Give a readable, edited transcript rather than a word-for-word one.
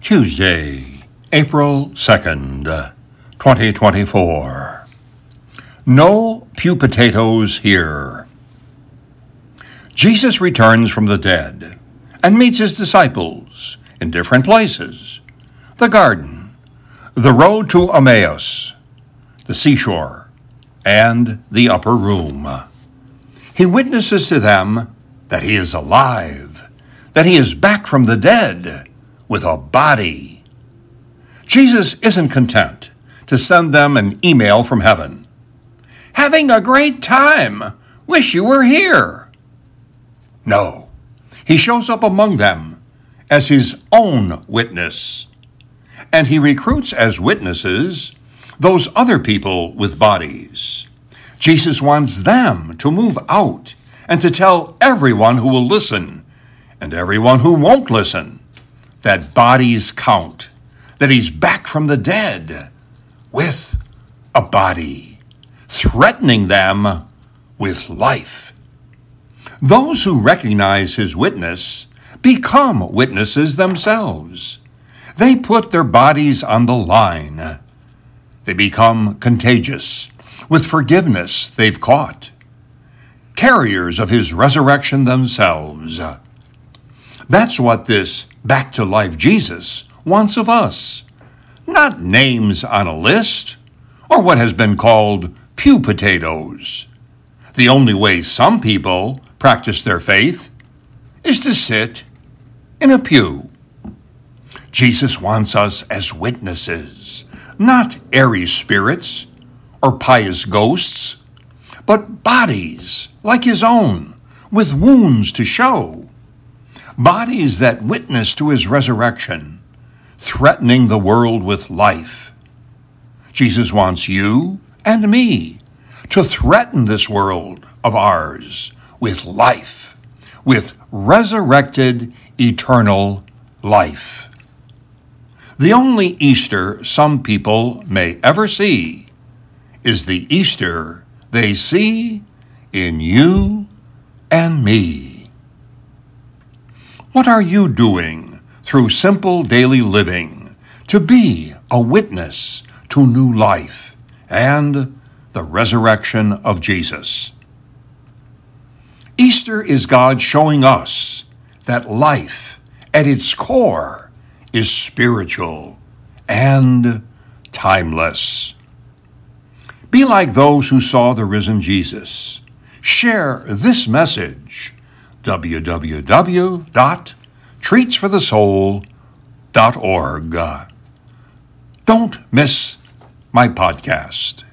Tuesday, April 2nd, 2024. No pew potatoes here. Jesus returns from the dead and meets his disciples in different places: the garden, the road to Emmaus, the seashore, and the upper room. He witnesses to them that he is alive, that he is back from the dead with a body. Jesus isn't content to send them an email from heaven. "Having a great time. Wish you were here." No, he shows up among them as his own witness. And he recruits as witnesses those other people with bodies. Jesus wants them to move out and to tell everyone who will listen and everyone who won't listen that bodies count, that he's back from the dead with a body, threatening them with life. Those who recognize his witness become witnesses themselves. They put their bodies on the line. They become contagious with forgiveness they've caught, carriers of his resurrection themselves. That's what this back-to-life Jesus wants of us. Not names on a list, or what has been called pew potatoes. The only way some people practice their faith is to sit in a pew. Jesus wants us as witnesses, not airy spirits or pious ghosts, but bodies like his own, with wounds to show. Bodies that witness to his resurrection, threatening the world with life. Jesus wants you and me to threaten this world of ours with life, with resurrected eternal life. The only Easter some people may ever see is the Easter they see in you and me. What are you doing through simple daily living to be a witness to new life and the resurrection of Jesus? Easter is God showing us that life at its core is spiritual and timeless. Be like those who saw the risen Jesus. Share this message. www.treatsforthesoul.org. Don't miss my podcast.